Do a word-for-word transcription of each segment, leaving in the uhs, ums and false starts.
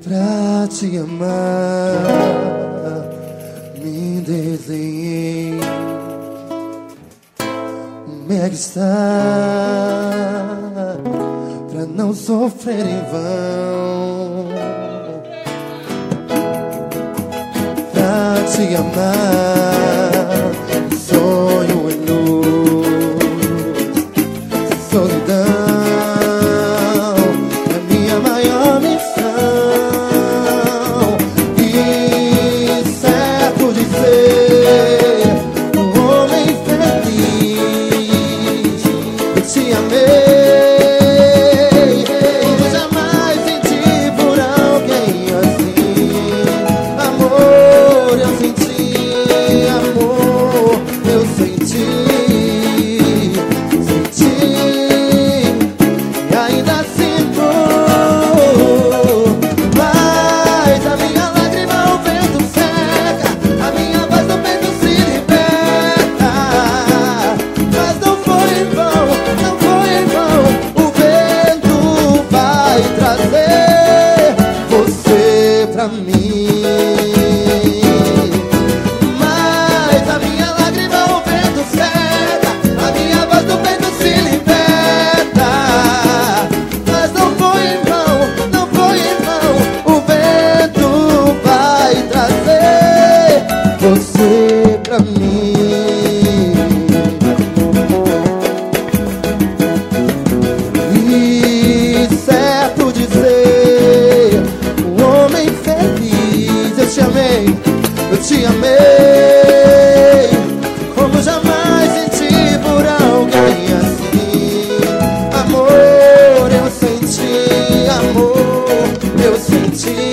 pra te amar, me desenhei um mega-star pra não sofrer em vão, pra te amar, sonho em luz, solidão. Te amei, eu jamais senti por alguém assim. Amor, eu senti, amor, eu senti, senti, e ainda sinto. Mas a minha lágrima o vento seca, a minha voz no peito se liberta. Mas não foi em vão, pra mim. Mas a minha lágrima o vento seca, a minha voz do peito se liberta. Mas não foi em vão, não foi em vão, o vento vai trazer você pra mim. E certo de ser eu te amei, eu te amei, como jamais senti por alguém assim. Amor, eu senti, amor, eu senti,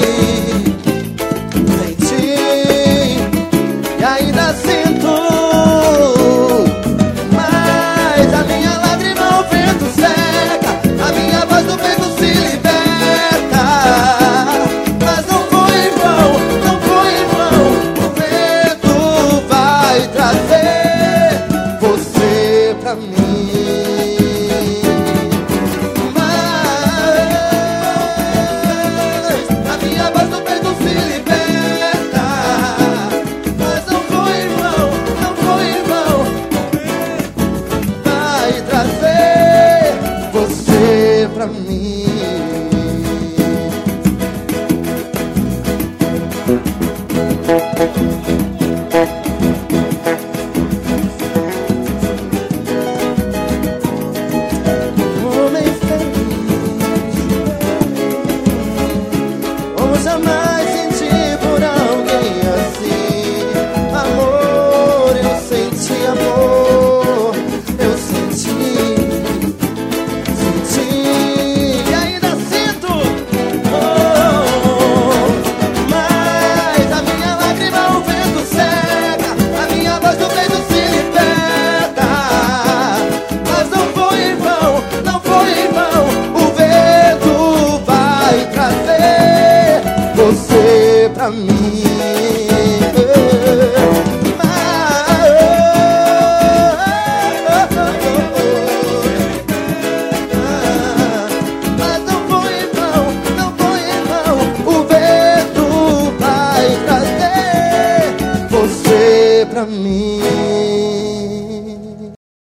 senti, e ainda sinto. Mas a minha lágrima o vento seca, a minha voz do peito se liberta. Mas não foi em vão, você pra mim. Mas a minha voz do peito se liberta. Mas não foi em vão, não foi em vão, vai trazer você pra mim.